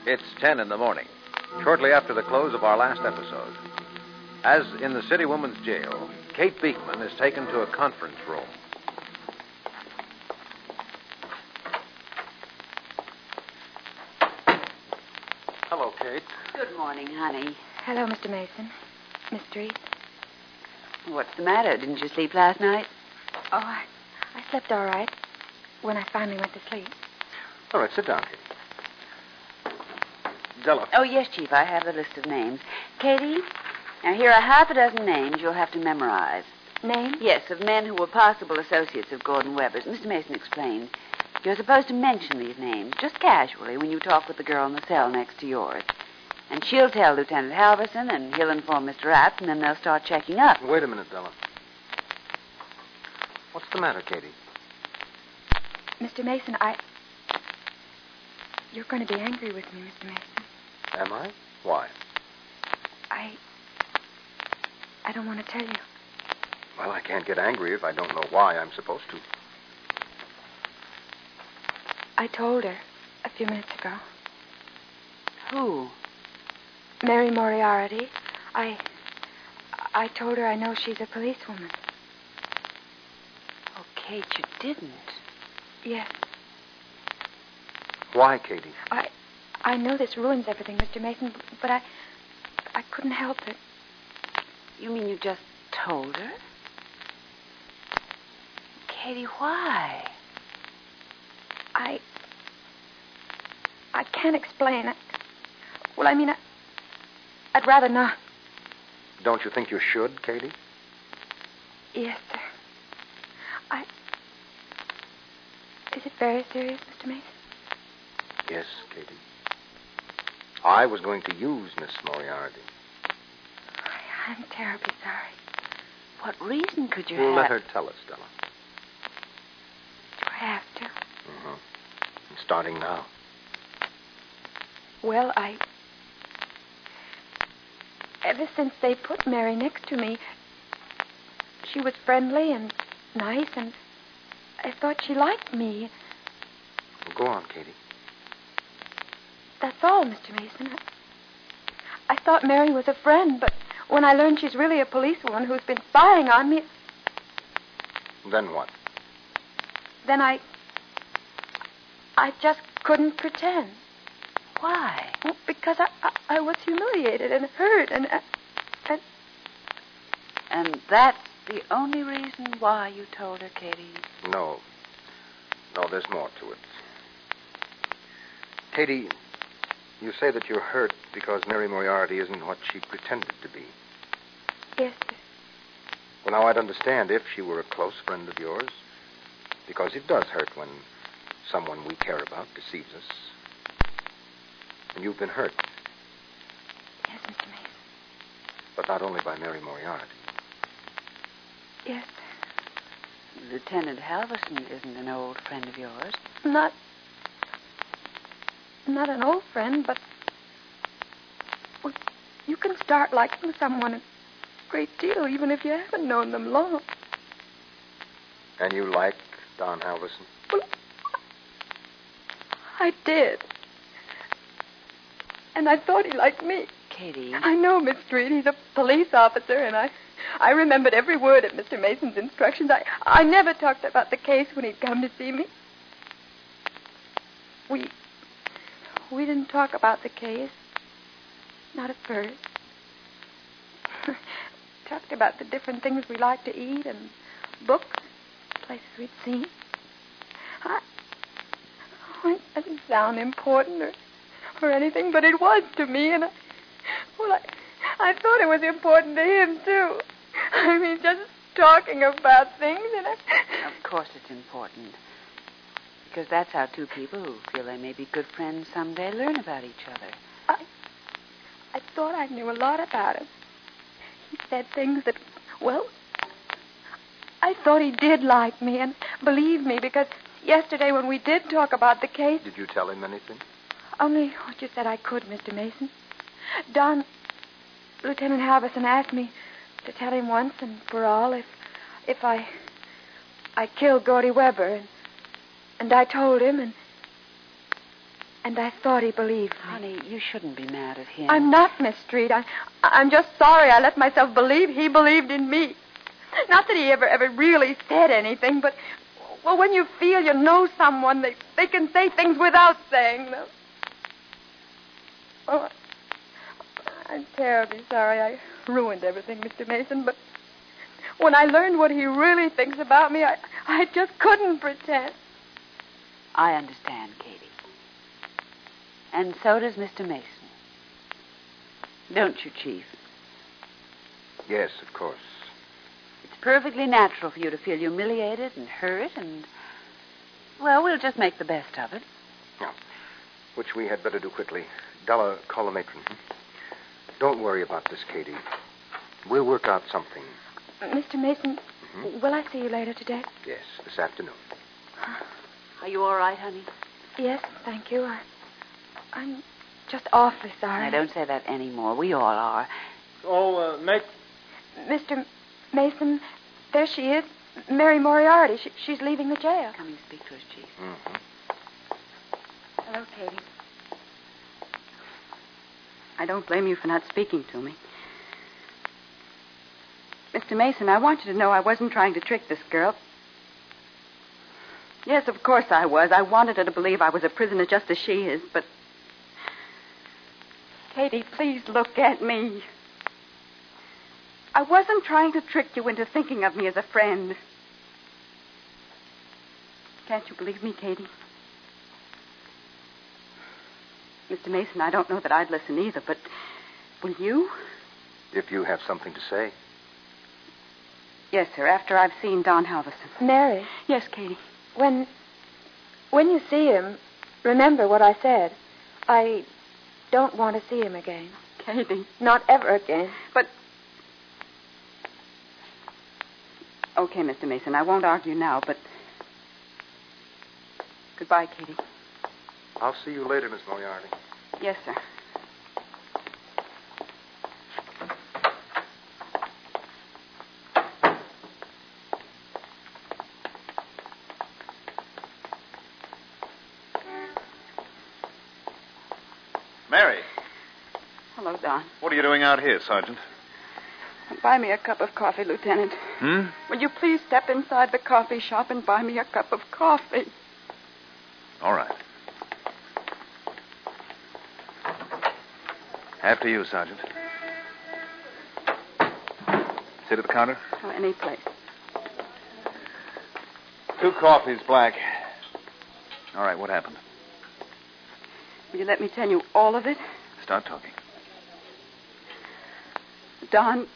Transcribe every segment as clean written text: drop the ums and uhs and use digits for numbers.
It's 10 in the morning, shortly after the close of our last episode. As in the city woman's jail, Kate Beekman is taken to a conference room. Hello, Kate. Good morning, honey. Hello, Mr. Mason. Miss Street. What's the matter? Didn't you sleep last night? Oh, I slept all right when I finally went to sleep. All right, sit down, Kate. Della. Oh, yes, Chief. I have the list of names. Katie, now here are half a dozen names you'll have to memorize. Name? Yes, of men who were possible associates of Gordon Webber's. Mr. Mason explained. You're supposed to mention these names, just casually, when you talk with the girl in the cell next to yours. And she'll tell Lieutenant Halverson, and he'll inform Mr. Rapp, and then they'll start checking up. Wait a minute, Della. What's the matter, Katie? Mr. Mason, You're going to be angry with me, Mr. Mason. Am I? Why? I don't want to tell you. Well, I can't get angry if I don't know why I'm supposed to. I told her a few minutes ago. Who? Mary Moriarty. I told her I know she's a policewoman. Oh, Kate, you didn't. Yes. Why, Katie? I know this ruins everything, Mr. Mason, but I couldn't help it. You mean you just told her? Katie, why? I can't explain. I'd rather not. Don't you think you should, Katie? Yes, sir. Is it very serious, Mr. Mason? Yes, Katie. I was going to use Miss Moriarty. I'm terribly sorry. What reason could you We'll have? let her tell us, Della. Do I have to? Mm-hmm. I'm starting now. Well, ever since they put Mary next to me, she was friendly and nice, and I thought she liked me. Well, go on, Katie. That's all, Mr. Mason. I thought Mary was a friend, but when I learned she's really a policewoman who's been spying on me... Then what? Then I just couldn't pretend. Why? Well, because I was humiliated and hurt, and... And that's the only reason why you told her, Katie? No. No, there's more to it. Katie, you say that you're hurt because Mary Moriarty isn't what she pretended to be. Yes, sir. Well, now, I'd understand if she were a close friend of yours, because it does hurt when someone we care about deceives us. And you've been hurt. Yes, Mr. Mason. But not only by Mary Moriarty. Yes, sir. Lieutenant Halverson isn't an old friend of yours. Not an old friend, but... Well, you can start liking someone a great deal, even if you haven't known them long. And you like Don Halverson? Well, I did. And I thought he liked me. Katie. I know, Miss Street. He's a police officer, and I remembered every word of Mr. Mason's instructions. I never talked about the case when he'd come to see me. We didn't talk about the case. Not at first. Talked about the different things we liked to eat and books, places we'd seen. It doesn't sound important or anything, but it was to me, and I thought it was important to him, too. I mean, just talking about things, and Of course it's important. Because that's how two people who feel they may be good friends someday learn about each other. I thought I knew a lot about him. He said things that, well, I thought he did like me and believe me, because yesterday when we did talk about the case... Did you tell him anything? Only what you said I could, Mr. Mason. Lieutenant Halverson asked me to tell him once and for all if I killed Gordy Webber, and I told him, And I thought he believed me. Honey, you shouldn't be mad at him. I'm not, Miss Street. I'm just sorry I let myself believe he believed in me. Not that he ever really said anything, but, well, when you feel you know someone, they can say things without saying them. Well, I'm terribly sorry I ruined everything, Mr. Mason, but when I learned what he really thinks about me, I just couldn't pretend. I understand, Katie. And so does Mr. Mason. Don't you, Chief? Yes, of course. It's perfectly natural for you to feel humiliated and hurt and, well, we'll just make the best of it. Yeah. Which we had better do quickly. Della, call the matron. Don't worry about this, Katie. We'll work out something. Mr. Mason, will I see you later today? Yes, this afternoon. Are you all right, honey? Yes, thank you. I'm just awfully sorry. Now, don't say that anymore. We all are. Oh, Mr. Mason, there she is. Mary Moriarty. She's leaving the jail. Come and speak to us, Chief. Mm-hmm. Hello, Katie. I don't blame you for not speaking to me. Mr. Mason, I want you to know I wasn't trying to trick this girl. Yes, of course I was. I wanted her to believe I was a prisoner just as she is, but... Katie, please look at me. I wasn't trying to trick you into thinking of me as a friend. Can't you believe me, Katie? Mr. Mason, I don't know that I'd listen either, but will you? If you have something to say. Yes, sir, after I've seen Don Halverson. Mary. Yes, Katie. When you see him, remember what I said. I don't want to see him again. Katie. Not ever again. But... Okay, Mr. Mason, I won't argue now, but... Goodbye, Katie. I'll see you later, Miss Moriarty. Yes, sir. Mary. Hello, Don. What are you doing out here, Sergeant? Buy me a cup of coffee, Lieutenant. Will you please step inside the coffee shop and buy me a cup of coffee? All right. After you, Sergeant. Sit at the counter. Oh, any place. 2 coffees, black. All right, what happened? Will you let me tell you all of it? Start talking. Don,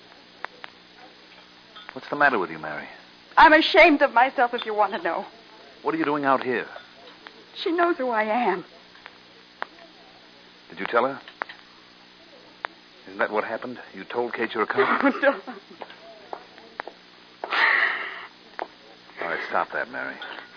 What's the matter with you, Mary? I'm ashamed of myself if you want to know. What are you doing out here? She knows who I am. Did you tell her? Isn't that what happened? You told Kate you're a cop? Oh, Don. All right, stop that, Mary.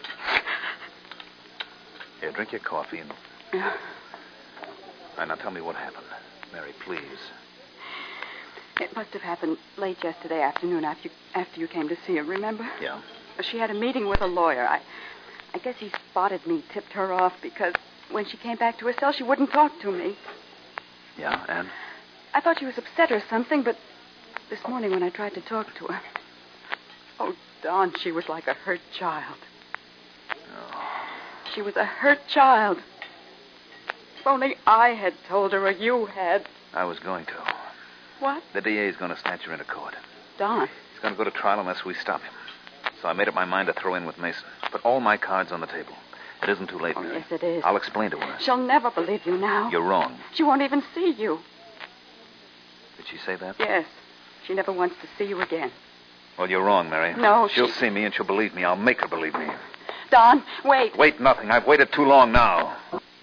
Here, drink your coffee and... Yeah. All right, now tell me what happened. Mary, please. It must have happened late yesterday afternoon after you came to see her, remember? Yeah. She had a meeting with a lawyer. I guess he spotted me, tipped her off, because when she came back to her cell, she wouldn't talk to me. Yeah, and? I thought she was upset or something, but this morning when I tried to talk to her... Oh, Don, she was like a hurt child. Oh. She was a hurt child. If only I had told her or you had. I was going to. What? The DA is going to snatch her into court. Don. He's going to go to trial unless we stop him. So I made up my mind to throw in with Mason. Put all my cards on the table. It isn't too late, Oh, Mary. yes, it is. I'll explain to her. She'll never believe you now. You're wrong. She won't even see you. Did she say that? Yes. She never wants to see you again. Well, you're wrong, Mary. No, She'll see me and she'll believe me. I'll make her believe me. Don, wait. Wait nothing. I've waited too long now.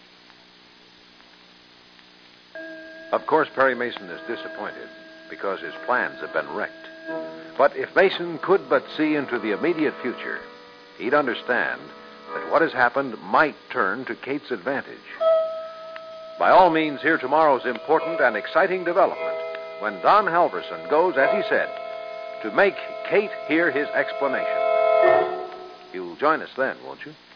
Of course, Perry Mason is disappointed because his plans have been wrecked. But if Mason could but see into the immediate future, he'd understand that what has happened might turn to Kate's advantage. By all means, hear tomorrow's important and exciting development when Don Halverson goes, as he said, to make Kate hear his explanation. You'll join us then, won't you?